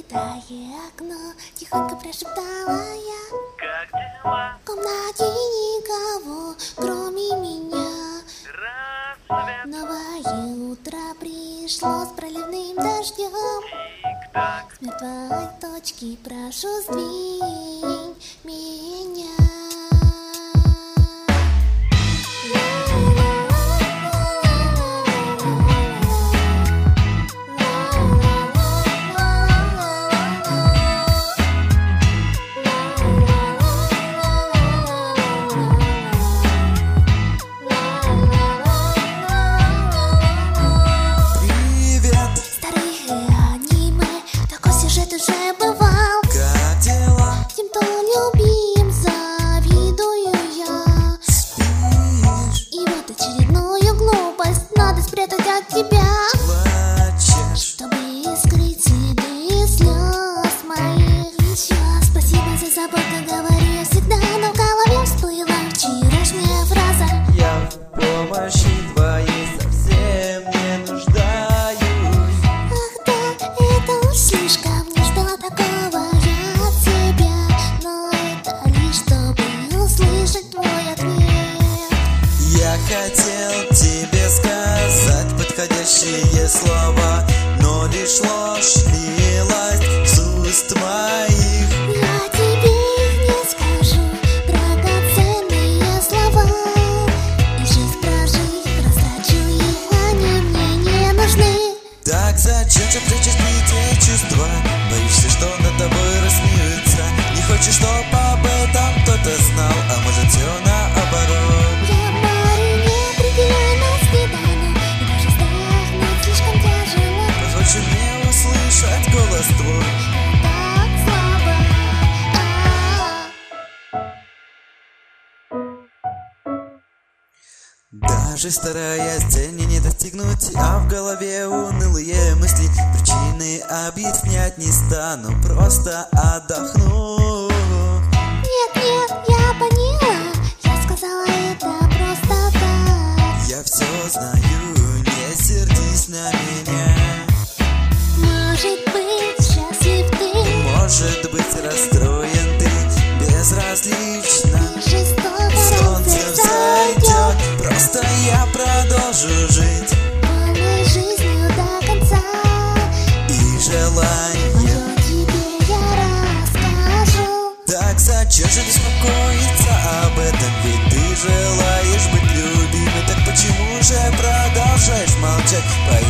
Открытое окно, тихонько прошептала я. Как дела? В комнате никого, кроме меня. Рассвет, Новое утро пришло с проливным дождем. тик-так. С мертвой точки прошу, сдвинь меня. Уже бывал. Как дела? Тем, кто любим, завидую я. Спишь, И вот очередную глупость надо спрятать от тебя, плачешь. чтобы скрыть следы слез моих. Еще спасибо за заботу, говорю я всегда, но в голове всплыла вчерашняя фраза. Я в помощи твоей совсем не нуждаюсь. Ах да, это уж слишком. Такого я от тебя, но это лишь чтобы услышать твой ответ. Я хотел тебе сказать подходящие слова, но лишь ложь лилась с уст моих. Я тебе их не скажу, драгоценные слова. И жизнь прожить, растрачу их, они мне не нужны. Так зачем же прячешь эти чувства? Боишься, что над тобой рассмеются? Не хочешь, чтоб об этом кто-то знал? А может, все наоборот? Я в море неопределенность не тону, и даже вздохнуть слишком тяжело. Позвольте мне услышать голос твой. Так слабо. Даже стараясь цели не достигнуть, а в голове унылые мысли. Причины объяснять не стану, просто отдохну. Нет, я поняла, я сказала это просто так. Я все знаю, не сердись на меня. Может быть, счастлив ты, Может быть, расстроен ты, безразлично. жестоко Солнце взойдет, взойдет, просто я продолжу жить. полной жизнью до конца. И желание. Всё тебе я расскажу. Так зачем же беспокоиться об этом? Ведь ты желаешь быть любимой. Так почему же продолжаешь молчать?